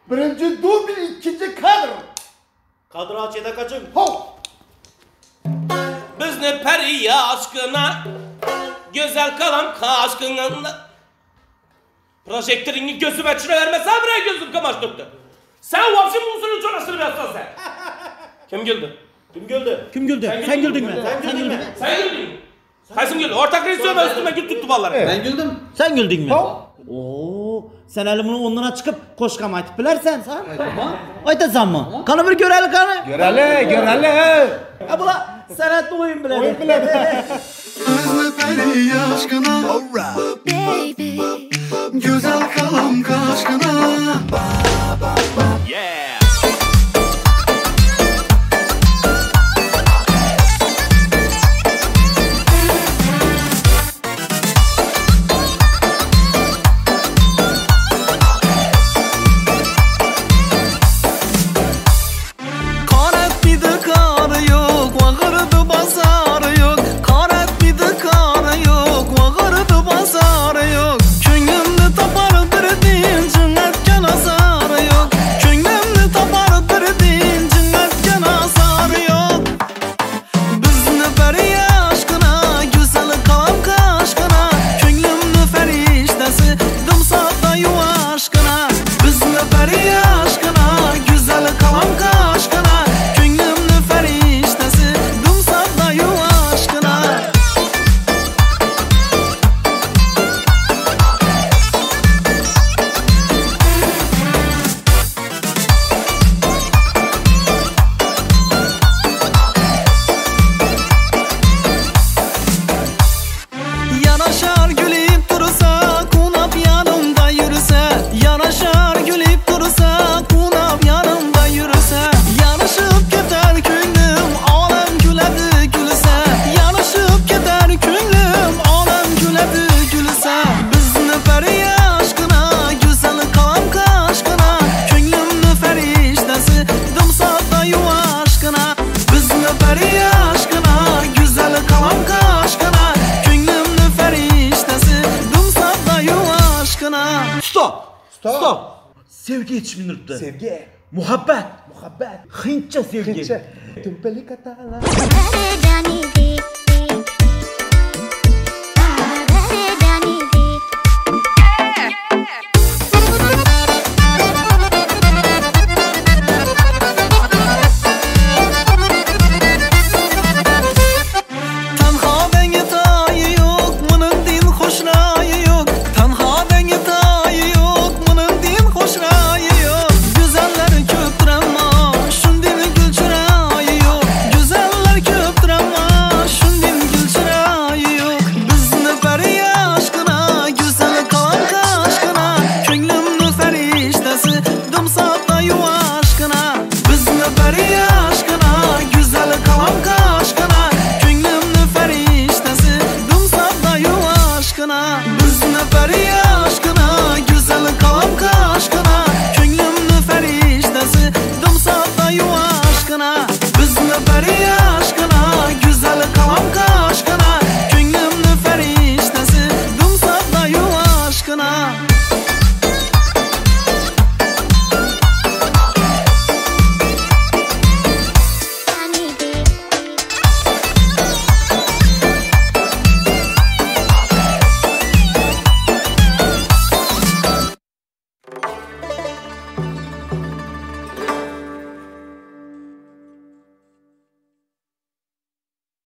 Birinci duble, ikinci kadr. Kadr açıda kaçın. Hop. Bizni peri aşkına, güzel kalam kaşkına. Projektörünü gözüme çırıvermesen buraya gözüm kamaş tuttu. Sen vapşin musulü çorasını yapsan sen. Kim güldü? Kim güldü? Kim güldü? Sen güldün mü? Sen güldün mü? Sen güldün mü? Kaysın güldü? Ortak reis söyleme üstüme gül tuttu balları. Ben güldüm. Sen güldün mü? Hop. Oo, sen elimin ondan çıkıp koşkam aytıp bilersen sen. Aytasan mı? Kanı bir göreli kanı. Göreli. Ha bula sanatlı oyun bile. Oyun bile. Özle peri aşkına Baby, Güzel kalam kaşkına Yeah. Karet bir de karı yok Vağırdı bazarı yok Karet bir de karı yok Vağırdı bazarı yok Könlümde tapardır din Cünnetken azarı yok Könlümde tapardır din Cünnetken azarı yok Bizni beri aşkına Güzel kalam kaşkına Könlümde feriştesi Dımsatda yuva aşkına Bizni beri aşkına Güzel kalam kaşkına Könlümde feriştesi Dımsatda yuva aşkına Yanaşar gülüp dursa Kunap yanımda yürüse Yanaşar gülüp dursa Kunap yanımda yürüse Yanışıp gider könlüm Alem güledi gülse Yanışıp gider könlüm Alem güledi gülse Bizni peri aşkına Güzel kalam kaşkına Könlümde feriştesi Dımsatda yuva aşkına Bizni peri aşkına Güzel kalam kaşkına Könlümde feriştesi Dımsatda yuva aşkına Stop. Stop. Sevgi yetişmin ırktı. Sevgi. Muhabbet. Muhabbet. Hintçe sevgi. Tümpeli katala. Jani